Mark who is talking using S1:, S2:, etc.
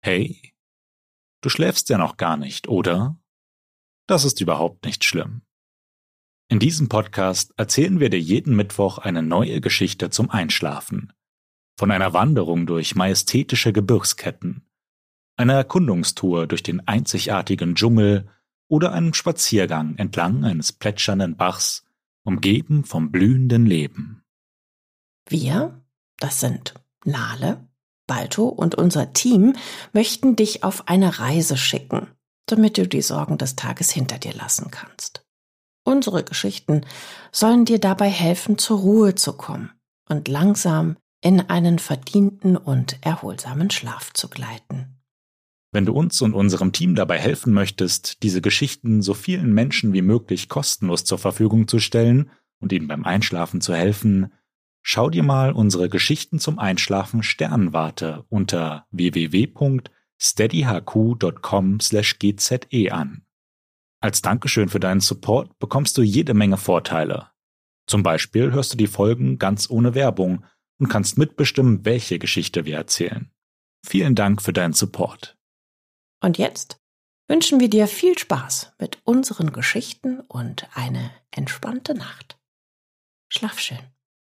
S1: Hey, du schläfst ja noch gar nicht, oder? Das ist überhaupt nicht schlimm. In diesem Podcast erzählen wir dir jeden Mittwoch eine neue Geschichte zum Einschlafen. Von einer Wanderung durch majestätische Gebirgsketten, einer Erkundungstour durch den einzigartigen Dschungel oder einem Spaziergang entlang eines plätschernden Bachs, umgeben vom blühenden Leben.
S2: Wir, das sind Nale, Balto und unser Team, möchten dich auf eine Reise schicken, damit du die Sorgen des Tages hinter dir lassen kannst. Unsere Geschichten sollen dir dabei helfen, zur Ruhe zu kommen und langsam in einen verdienten und erholsamen Schlaf zu gleiten.
S1: Wenn du uns und unserem Team dabei helfen möchtest, diese Geschichten so vielen Menschen wie möglich kostenlos zur Verfügung zu stellen und ihnen beim Einschlafen zu helfen, schau dir mal unsere Geschichten zum Einschlafen Sternwarte unter www.steadyhq.com/gze an. Als Dankeschön für deinen Support bekommst du jede Menge Vorteile. Zum Beispiel hörst du die Folgen ganz ohne Werbung und kannst mitbestimmen, welche Geschichte wir erzählen. Vielen Dank für deinen Support.
S2: Und jetzt wünschen wir dir viel Spaß mit unseren Geschichten und eine entspannte Nacht. Schlaf schön.